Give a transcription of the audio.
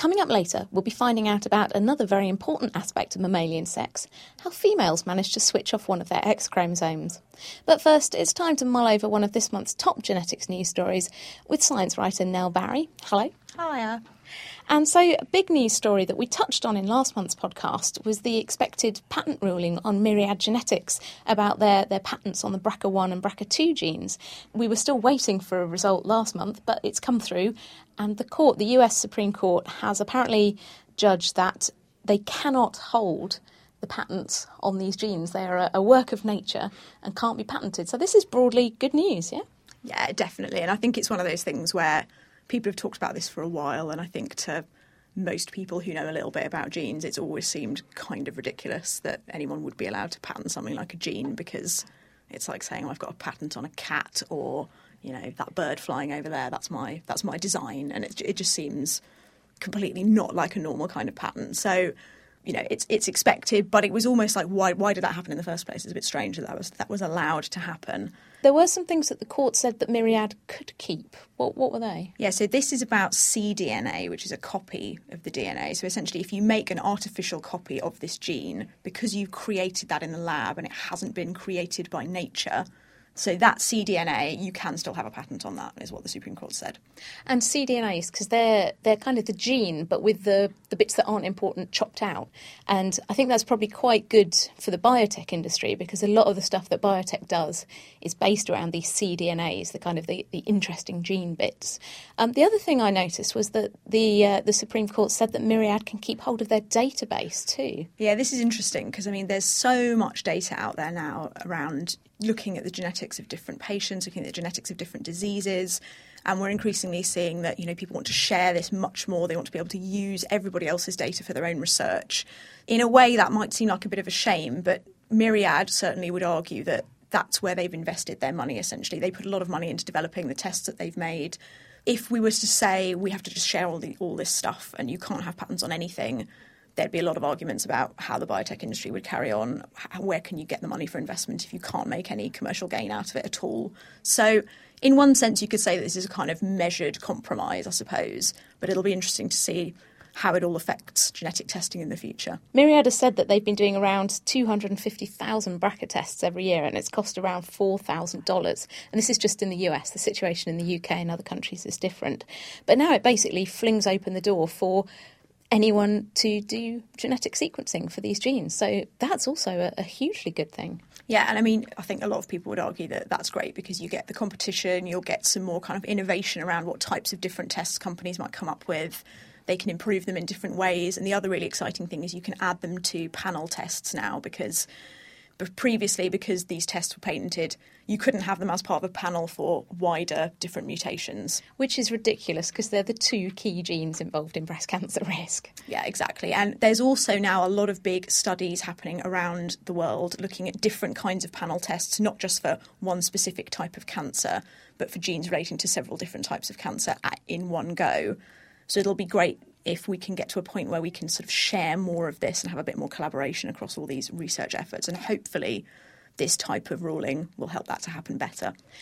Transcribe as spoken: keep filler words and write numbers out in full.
Coming up later, we'll be finding out about another very important aspect of mammalian sex, how females manage to switch off one of their X chromosomes. But first, it's time to mull over one of this month's top genetics news stories with science writer Nell Barry. Hello. Hiya. And so a big news story that we touched on in last month's podcast was the expected patent ruling on Myriad Genetics about their, their patents on the B R C A one and B R C A two genes. We were still waiting for a result last month, but it's come through, and the court, the U S Supreme Court, has apparently judged that they cannot hold the patents on these genes. They are a, a work of nature and can't be patented. So this is broadly good news, yeah? Yeah, definitely. And I think it's one of those things where people have talked about this for a while, and I think to most people who know a little bit about genes, it's always seemed kind of ridiculous that anyone would be allowed to patent something like a gene, because it's like saying, oh, I've got a patent on a cat, or, you know, that bird flying over there, that's my that's my design. And it, it just seems completely not like a normal kind of patent. So, you know, it's it's expected, but it was almost like, why why did that happen in the first place? It's a bit strange that that was, that was allowed to happen. There were some things that the court said that Myriad could keep. What what were they? Yeah, so this is about cDNA, which is a copy of the D N A. So essentially, if you make an artificial copy of this gene, because you've created that in the lab and it hasn't been created by nature, so that cDNA, you can still have a patent on that, is what the Supreme Court said. And cDNAs, because they're they're kind of the gene, but with the, the bits that aren't important chopped out. And I think that's probably quite good for the biotech industry, because a lot of the stuff that biotech does is based around these cDNAs, the kind of the, the interesting gene bits. Um, the other thing I noticed was that the uh, the Supreme Court said that Myriad can keep hold of their database too. Yeah, this is interesting, because, I mean, there's so much data out there now around looking at the genetics of different patients, looking at the genetics of different diseases, and we're increasingly seeing that, you know, people want to share this much more. They want to be able to use everybody else's data for their own research. In a way, that might seem like a bit of a shame, but Myriad certainly would argue that that's where they've invested their money, essentially. They put a lot of money into developing the tests that they've made. If we were to say we have to just share all the, all this stuff and you can't have patents on anything, there'd be a lot of arguments about how the biotech industry would carry on. How, where can you get the money for investment if you can't make any commercial gain out of it at all? So in one sense, you could say that this is a kind of measured compromise, I suppose, but it'll be interesting to see how it all affects genetic testing in the future. Myriad has said that they've been doing around two hundred fifty thousand B R C A tests every year, and it's cost around four thousand dollars. And this is just in the U S. The situation in the U K and other countries is different. But now it basically flings open the door for anyone to do genetic sequencing for these genes. So that's also a, a hugely good thing. Yeah, and I mean, I think a lot of people would argue that that's great, because you get the competition, you'll get some more kind of innovation around what types of different tests companies might come up with. They can improve them in different ways. And the other really exciting thing is you can add them to panel tests now, because but previously, because these tests were patented, you couldn't have them as part of a panel for wider different mutations. Which is ridiculous, because they're the two key genes involved in breast cancer risk. Yeah, exactly. And there's also now a lot of big studies happening around the world looking at different kinds of panel tests, not just for one specific type of cancer, but for genes relating to several different types of cancer at, in one go. So it'll be great if we can get to a point where we can sort of share more of this and have a bit more collaboration across all these research efforts. And hopefully this type of ruling will help that to happen better.